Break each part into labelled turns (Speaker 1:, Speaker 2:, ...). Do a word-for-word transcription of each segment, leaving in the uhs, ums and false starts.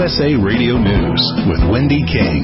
Speaker 1: S A Radio News with Wendy King.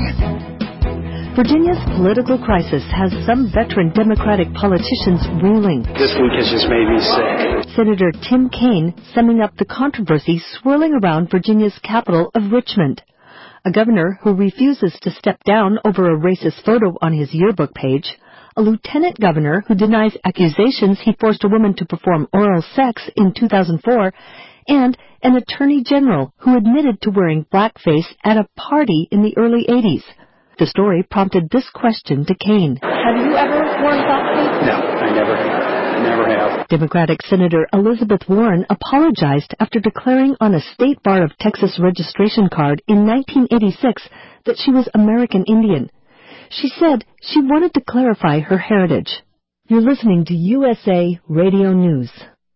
Speaker 2: Virginia's political crisis has some veteran Democratic politicians reeling.
Speaker 3: This week has just made me sick.
Speaker 2: Senator Tim Kaine summing up the controversy swirling around Virginia's capital of Richmond. A governor who refuses to step down over a racist photo on his yearbook page. A lieutenant governor who denies accusations he forced a woman to perform oral sex in two thousand four. And an attorney general who admitted to wearing blackface at a party in the early eighties. The story prompted this question to Kaine.
Speaker 4: Have you ever worn blackface?
Speaker 3: No, I never have. Never have.
Speaker 2: Democratic Senator Elizabeth Warren apologized after declaring on a State Bar of Texas registration card in nineteen eighty-six that she was American Indian. She said she wanted to clarify her heritage. You're listening to U S A Radio News.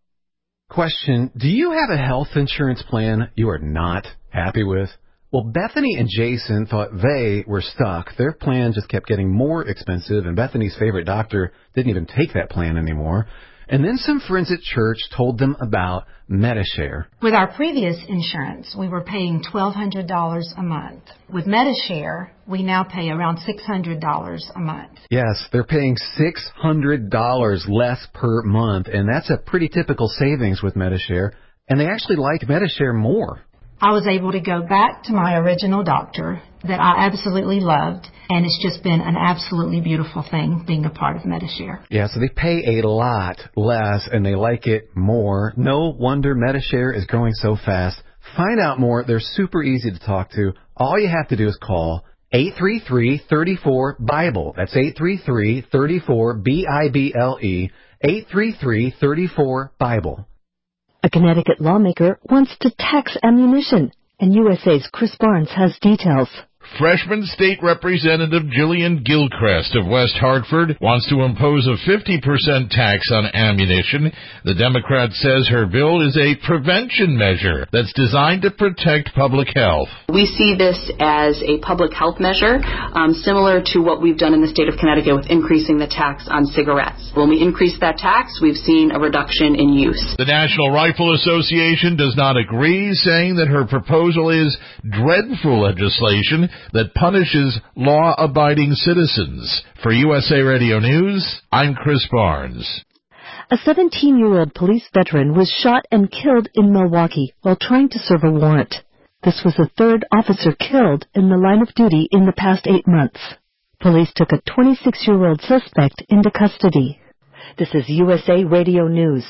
Speaker 5: Question, do you have a health insurance plan you are not happy with? Well, Bethany and Jason thought they were stuck. Their plan just kept getting more expensive, and Bethany's favorite doctor didn't even take that plan anymore. And then some friends at church told them about Medi-Share.
Speaker 6: With our previous insurance, we were paying twelve hundred dollars a month. With Medi-Share, we now pay around six hundred dollars a month.
Speaker 5: Yes, they're paying six hundred dollars less per month, and that's a pretty typical savings with Medi-Share. And they actually like Medi-Share more.
Speaker 6: I was able to go back to my original doctor that I absolutely loved, and it's just been an absolutely beautiful thing being a part of Medi-Share.
Speaker 5: Yeah, so they pay a lot less, and they like it more. No wonder Medi-Share is growing so fast. Find out more. They're super easy to talk to. All you have to do is call eight three three, three four, BIBLE. That's eight three three, three four, B I B L E, eight three three, three four, BIBLE.
Speaker 2: A Connecticut lawmaker wants to tax ammunition, and U S A's Chris Barnes has details.
Speaker 7: Freshman State Representative Jillian Gilchrist of West Hartford wants to impose a fifty percent tax on ammunition. The Democrat says her bill is a prevention measure that's designed to protect public health.
Speaker 8: We see this as a public health measure, um, similar to what we've done in the state of Connecticut with increasing the tax on cigarettes. When we increase that tax, we've seen a reduction in use. The
Speaker 7: National Rifle Association does not agree, saying that her proposal is dreadful legislation that punishes law-abiding citizens. For U S A Radio News, I'm Chris Barnes.
Speaker 2: A seventeen-year-old police veteran was shot and killed in Milwaukee while trying to serve a warrant. This was the third officer killed in the line of duty in the past eight months. Police took a twenty-six-year-old suspect into custody. This is U S A Radio News.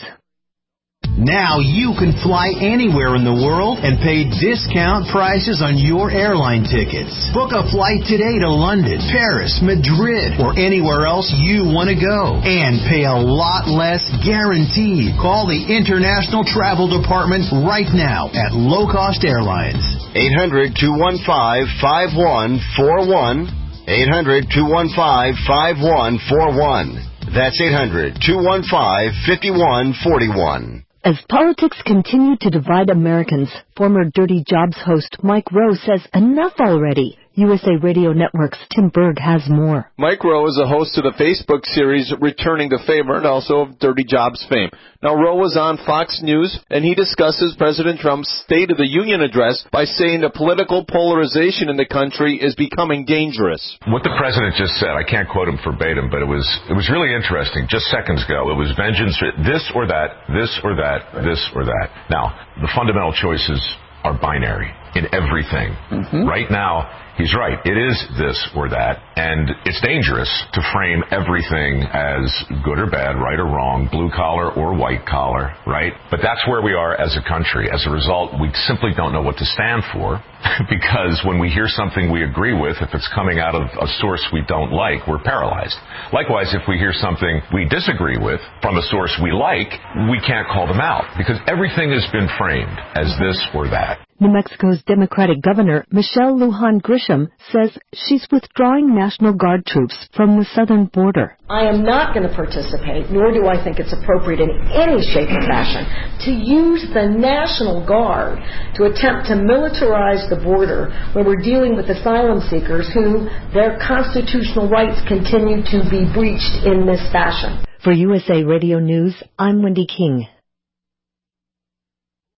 Speaker 9: Now you can fly anywhere in the world and pay discount prices on your airline tickets. Book a flight today to London, Paris, Madrid, or anywhere else you want to go. And pay a lot less guaranteed. Call the International Travel Department right now at Low Cost Airlines.
Speaker 10: eight hundred, two one five, five one four one. eight hundred, two one five, five one four one. That's eight hundred, two one five, five one four one.
Speaker 2: As politics continue to divide Americans, former Dirty Jobs host Mike Rowe says enough already. U S A Radio Network's Tim Berg has more.
Speaker 11: Mike Rowe is a host of the Facebook series Returning to Favor and also of Dirty Jobs fame. Now, Rowe was on Fox News, and he discusses President Trump's State of the Union address by saying the political polarization in the country is becoming dangerous.
Speaker 12: What the president just said, I can't quote him verbatim, but it was it was really interesting. Just seconds ago, it was vengeance, this or that, this or that, this or that. Now, the fundamental choices are binary in everything. Mm-hmm. Right now, he's right. It is this or that, and it's dangerous to frame everything as good or bad, right or wrong, blue collar or white collar, right? But that's where we are as a country. As a result, we simply don't know what to stand for because when we hear something we agree with, if it's coming out of a source we don't like, we're paralyzed. Likewise, if we hear something we disagree with from a source we like, we can't call them out because everything has been framed as this or that.
Speaker 2: New Mexico's Democratic Governor, Michelle Lujan Grisham, says she's withdrawing National Guard troops from the southern border.
Speaker 4: I am not going to participate, nor do I think it's appropriate in any shape or fashion, to use the National Guard to attempt to militarize the border when we're dealing with asylum seekers who their constitutional rights continue to be breached in this fashion.
Speaker 2: For U S A Radio News, I'm Wendy King.